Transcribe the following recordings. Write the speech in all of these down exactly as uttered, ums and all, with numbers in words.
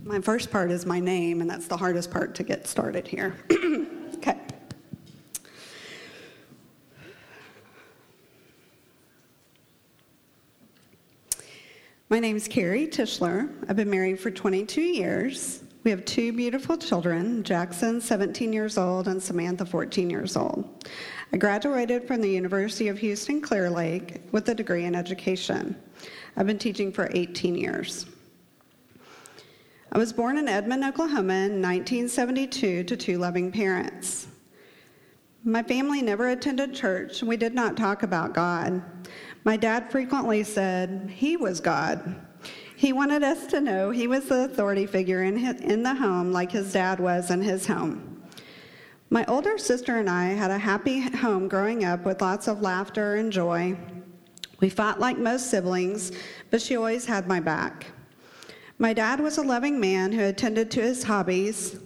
My first part is my name, and that's the hardest part to get started here. Okay. My name's Carrie Tischler. I've been married for twenty-two years. We have two beautiful children, Jackson, seventeen years old, and Samantha, fourteen years old. I graduated from the University of Houston Clear Lake with a degree in education. I've been teaching for eighteen years. I was born in Edmond, Oklahoma in nineteen seventy-two to two loving parents. My family never attended church, and we did not talk about God. My dad frequently said he was God. He wanted us to know he was the authority figure in, his, in the home like his dad was in his home. My older sister and I had a happy home growing up with lots of laughter and joy. We fought like most siblings, but she always had my back. My dad was a loving man who attended to his hobbies.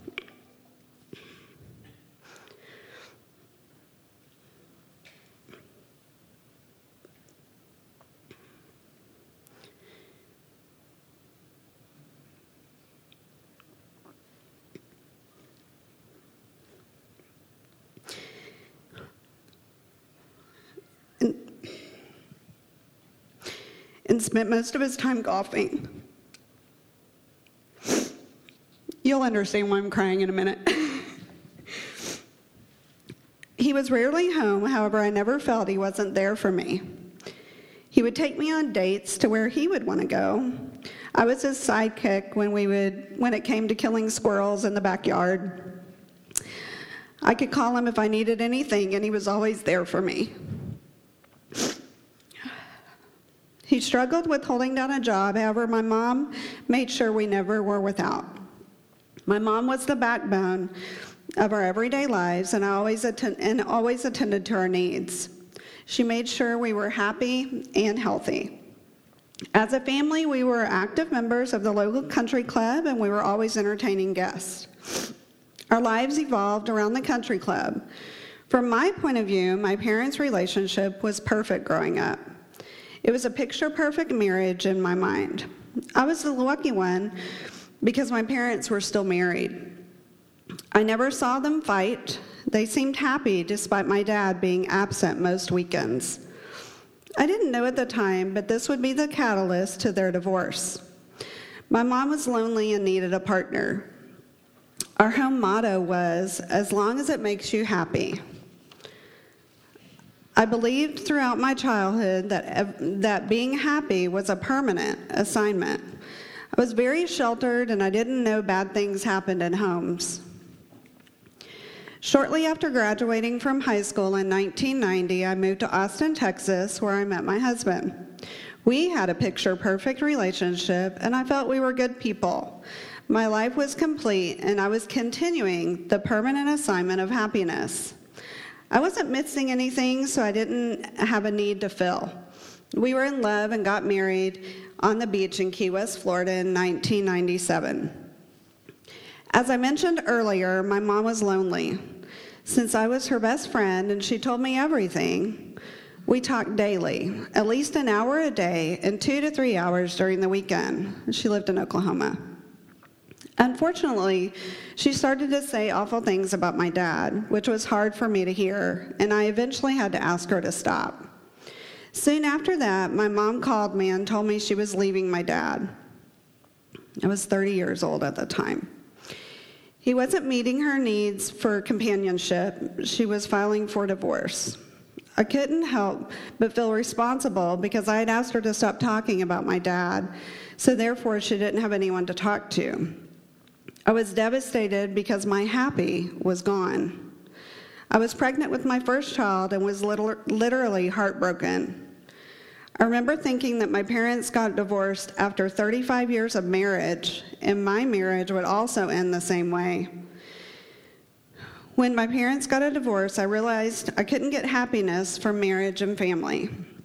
And, and spent most of his time golfing. You'll understand why I'm crying in a minute. He was rarely home, however, I never felt he wasn't there for me. He would take me on dates to where he would want to go. I was his sidekick when we would, when it came to killing squirrels in the backyard. I could call him if I needed anything, and he was always there for me. He struggled with holding down a job, however, my mom made sure we never were without. My mom was the backbone of our everyday lives and, I always attend, and always attended to our needs. She made sure we were happy and healthy. As a family, we were active members of the local country club, and we were always entertaining guests. Our lives evolved around the country club. From my point of view, my parents' relationship was perfect growing up. It was a picture-perfect marriage in my mind. I was the lucky one because my parents were still married. I never saw them fight. They seemed happy despite my dad being absent most weekends. I didn't know at the time, but this would be the catalyst to their divorce. My mom was lonely and needed a partner. Our home motto was, as long as it makes you happy. I believed throughout my childhood that, that being happy was a permanent assignment. I was very sheltered, and I didn't know bad things happened in homes. Shortly after graduating from high school in nineteen ninety, I moved to Austin, Texas, where I met my husband. We had a picture-perfect relationship, and I felt we were good people. My life was complete, and I was continuing the permanent assignment of happiness. I wasn't missing anything, so I didn't have a need to fill. We were in love and got married on the beach in Key West, Florida in nineteen ninety-seven. As I mentioned earlier, my mom was lonely. Since I was her best friend and she told me everything, we talked daily, at least an hour a day and two to three hours during the weekend. She lived in Oklahoma. Unfortunately, she started to say awful things about my dad, which was hard for me to hear, and I eventually had to ask her to stop. Soon after that, my mom called me and told me she was leaving my dad. I was thirty years old at the time. He wasn't meeting her needs for companionship. She was filing for divorce. I couldn't help but feel responsible because I had asked her to stop talking about my dad, so therefore she didn't have anyone to talk to. I was devastated because my happy was gone. I was pregnant with my first child and was literally heartbroken. I remember thinking that my parents got divorced after thirty-five years of marriage, and my marriage would also end the same way. When my parents got a divorce, I realized I couldn't get happiness from marriage and family.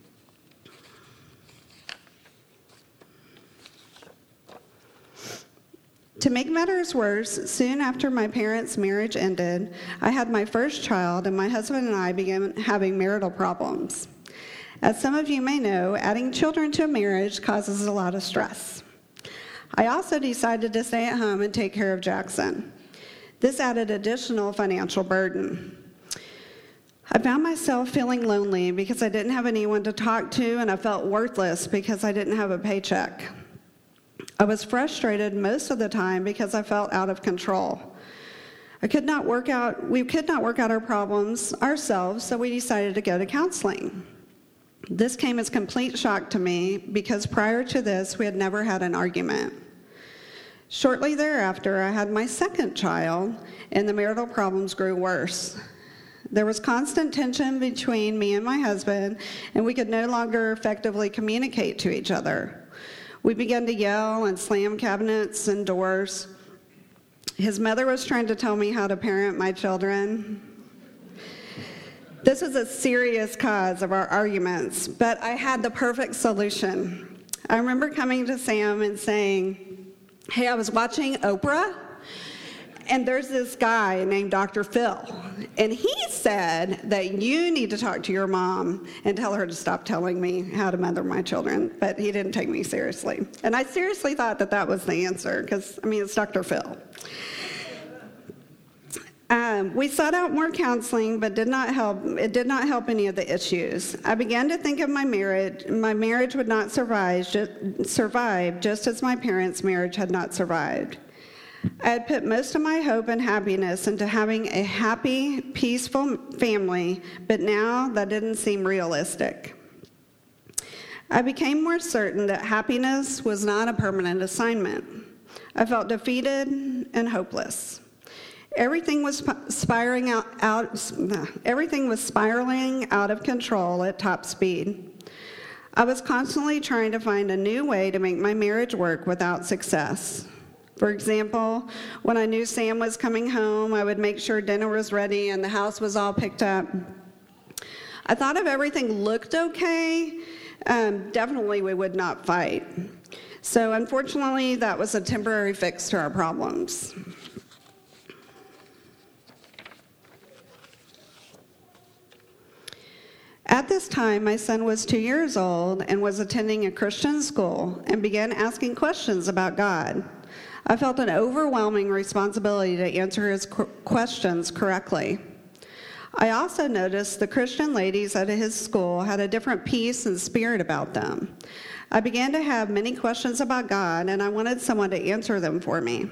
To make matters worse, soon after my parents' marriage ended, I had my first child, and my husband and I began having marital problems. As some of you may know, adding children to a marriage causes a lot of stress. I also decided to stay at home and take care of Jackson. This added additional financial burden. I found myself feeling lonely because I didn't have anyone to talk to, and I felt worthless because I didn't have a paycheck. I was frustrated most of the time because I felt out of control. I could not work out, we could not work out our problems ourselves, so we decided to go to counseling. This came as complete shock to me because prior to this, we had never had an argument. Shortly thereafter, I had my second child, and the marital problems grew worse. There was constant tension between me and my husband, and we could no longer effectively communicate to each other. We began to yell and slam cabinets and doors. His mother was trying to tell me how to parent my children. This was a serious cause of our arguments, but I had the perfect solution. I remember coming to Sam and saying, "Hey, I was watching Oprah, and there's this guy named Doctor Phil, and he said that you need to talk to your mom and tell her to stop telling me how to mother my children," but he didn't take me seriously. And I seriously thought that that was the answer, because, I mean, it's Doctor Phil. Um, we sought out more counseling, but did not help. It did not help any of the issues. I began to think of my marriage. My marriage would not survive, just, survive, just as my parents' marriage had not survived. I had put most of my hope and happiness into having a happy, peaceful family, but now that didn't seem realistic. I became more certain that happiness was not a permanent assignment. I felt defeated and hopeless. Everything was spiraling out, out, everything was spiraling out of control at top speed. I was constantly trying to find a new way to make my marriage work without success. For example, when I knew Sam was coming home, I would make sure dinner was ready and the house was all picked up. I thought if everything looked okay, um, definitely we would not fight. So unfortunately, that was a temporary fix to our problems. At this time, my son was two years old and was attending a Christian school and began asking questions about God. I felt an overwhelming responsibility to answer his qu- questions correctly. I also noticed the Christian ladies at his school had a different peace and spirit about them. I began to have many questions about God, and I wanted someone to answer them for me.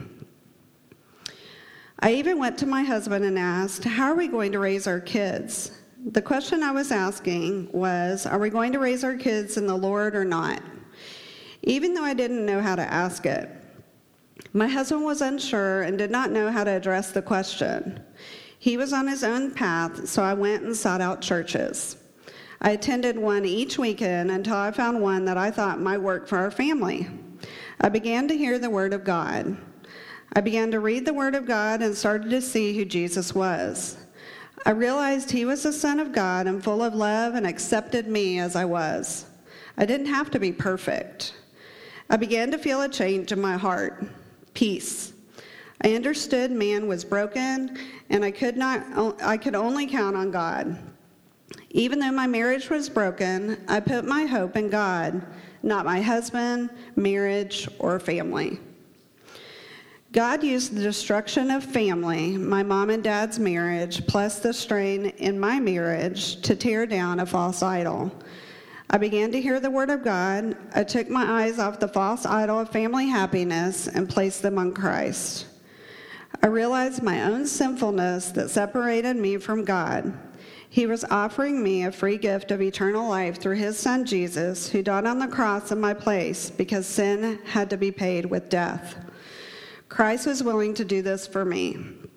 I even went to my husband and asked, "How are we going to raise our kids?" The question I was asking was, are we going to raise our kids in the Lord or not? Even though I didn't know how to ask it. My husband was unsure and did not know how to address the question. He was on his own path, so I went and sought out churches. I attended one each weekend until I found one that I thought might work for our family. I began to hear the Word of God. I began to read the Word of God and started to see who Jesus was. I realized he was the Son of God and full of love and accepted me as I was. I didn't have to be perfect. I began to feel a change in my heart, peace. I understood man was broken and I could not, I could only count on God. Even though my marriage was broken, I put my hope in God, not my husband, marriage, or family. God used the destruction of family, my mom and dad's marriage, plus the strain in my marriage to tear down a false idol. I began to hear the Word of God. I took my eyes off the false idol of family happiness and placed them on Christ. I realized my own sinfulness that separated me from God. He was offering me a free gift of eternal life through his Son Jesus, who died on the cross in my place because sin had to be paid with death. Christ was willing to do this for me.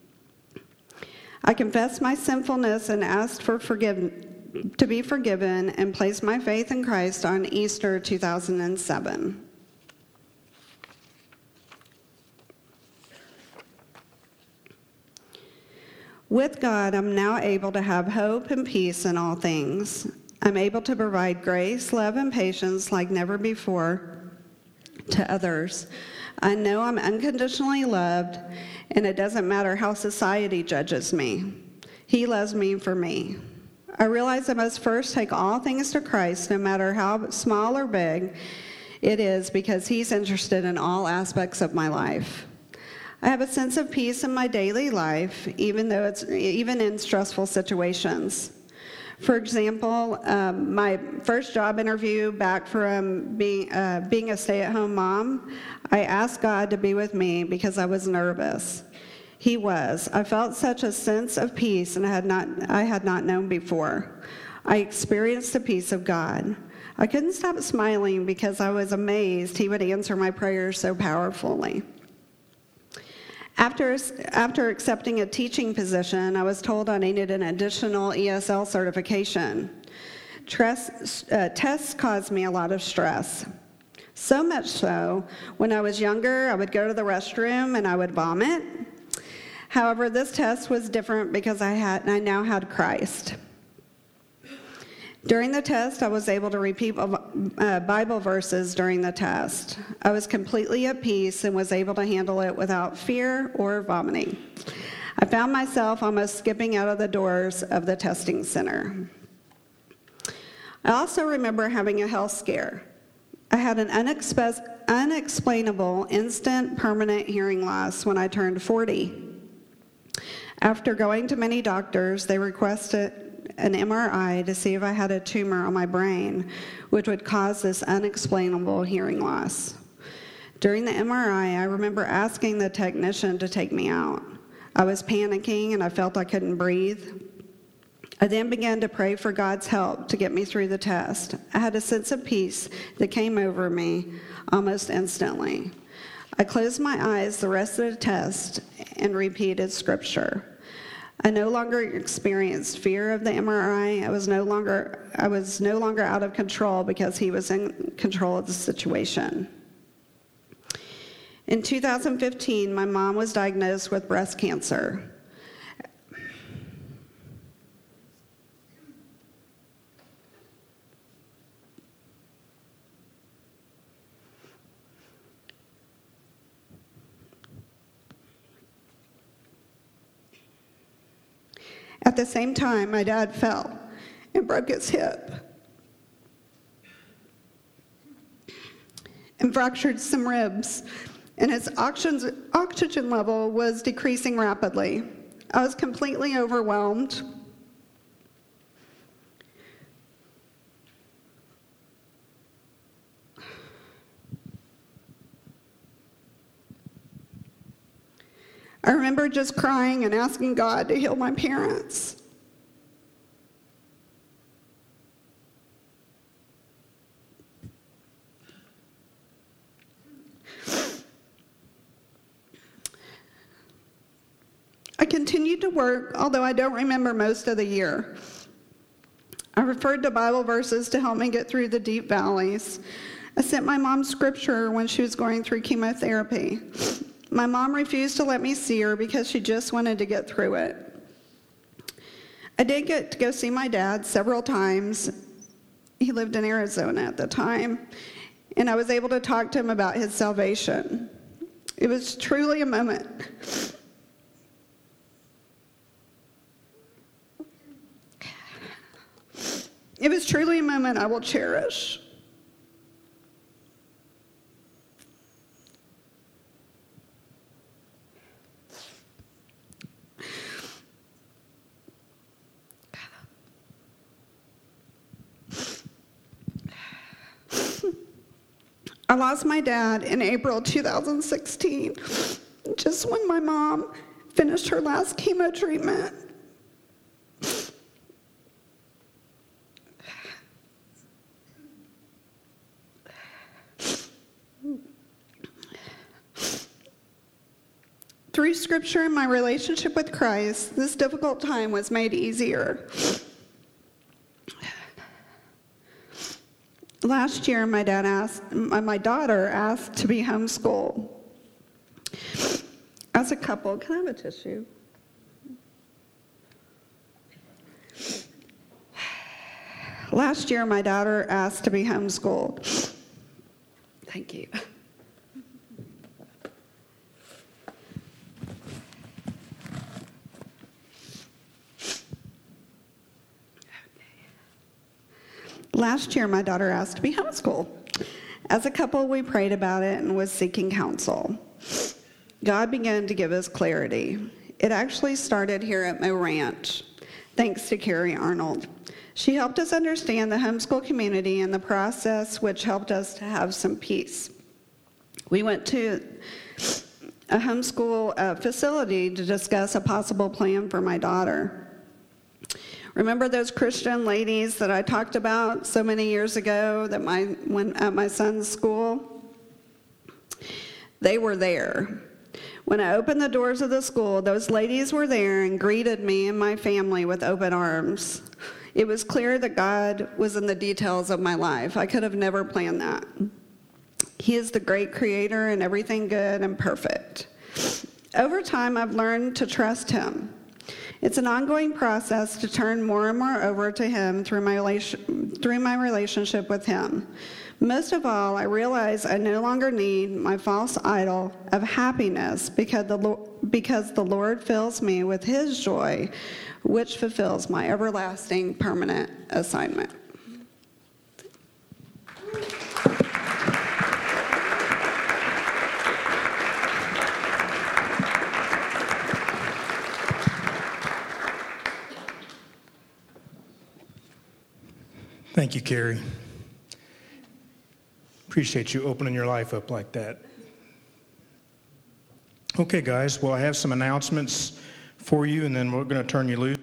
I confessed my sinfulness and asked for forgive- to be forgiven and placed my faith in Christ on Easter two thousand seven. With God, I'm now able to have hope and peace in all things. I'm able to provide grace, love, and patience like never before to others. I know I'm unconditionally loved, and it doesn't matter how society judges me. He loves me for me. I realize I must first take all things to Christ, no matter how small or big. it is because He's interested in all aspects of my life. I have a sense of peace in my daily life, even though it's even in stressful situations. For example, um, my first job interview back from being, uh, being a stay-at-home mom, I asked God to be with me because I was nervous. He was. I felt such a sense of peace and I had not, I had not known before. I experienced the peace of God. I couldn't stop smiling because I was amazed He would answer my prayers so powerfully. After, after accepting a teaching position, I was told I needed an additional E S L certification. Stress, uh, tests caused me a lot of stress. So much so, when I was younger, I would go to the restroom and I would vomit. However, this test was different because I had I now had Christ. During the test, I was able to repeat uh, Bible verses during the test. I was completely at peace and was able to handle it without fear or vomiting. I found myself almost skipping out of the doors of the testing center. I also remember having a health scare. I had an unexpe- unexplainable, instant, permanent hearing loss when I turned forty. After going to many doctors, they requested an M R I to see if I had a tumor on my brain, which would cause this unexplainable hearing loss. During the M R I, I remember asking the technician to take me out. I was panicking and I felt I couldn't breathe. I then began to pray for God's help to get me through the test. I had a sense of peace that came over me almost instantly. I closed my eyes the rest of the test and repeated scripture. I no longer experienced fear of the M R I. I was no longer I was no longer out of control because He was in control of the situation. In two thousand fifteen, my mom was diagnosed with breast cancer. At the same time, my dad fell and broke his hip and fractured some ribs, and his oxygen, oxygen level was decreasing rapidly. I was completely overwhelmed. I remember just crying and asking God to heal my parents. I continued to work, although I don't remember most of the year. I referred to Bible verses to help me get through the deep valleys. I sent my mom scripture when she was going through chemotherapy. My mom refused to let me see her because she just wanted to get through it. I did get to go see my dad several times. He lived in Arizona at the time, and I was able to talk to him about his salvation. It was truly a moment. It was truly a moment I will cherish. I lost my dad in April two thousand sixteen, just when my mom finished her last chemo treatment. Through Scripture and my relationship with Christ, this difficult time was made easier. Last year, my dad asked, my daughter asked to be homeschooled. As a couple, can I have a tissue? Last year, my daughter asked to be homeschooled. Thank you. Last year, my daughter asked to be homeschooled. As a couple, we prayed about it and was seeking counsel. God began to give us clarity. It actually started here at my ranch, thanks to Carrie Arnold. She helped us understand the homeschool community and the process, which helped us to have some peace. We went to a homeschool uh, facility to discuss a possible plan for my daughter. Remember those Christian ladies that I talked about so many years ago that my when at my son's school? They were there. When I opened the doors of the school, those ladies were there and greeted me and my family with open arms. It was clear that God was in the details of my life. I could have never planned that. He is the great creator and everything good and perfect. Over time, I've learned to trust him. It's an ongoing process to turn more and more over to him through my relation, through my relationship with him. Most of all, I realize I no longer need my false idol of happiness because the, because the Lord fills me with his joy, which fulfills my everlasting permanent assignment. Thank you, Carrie. Appreciate you opening your life up like that. Okay, guys, well, I have some announcements for you, and then we're going to turn you loose.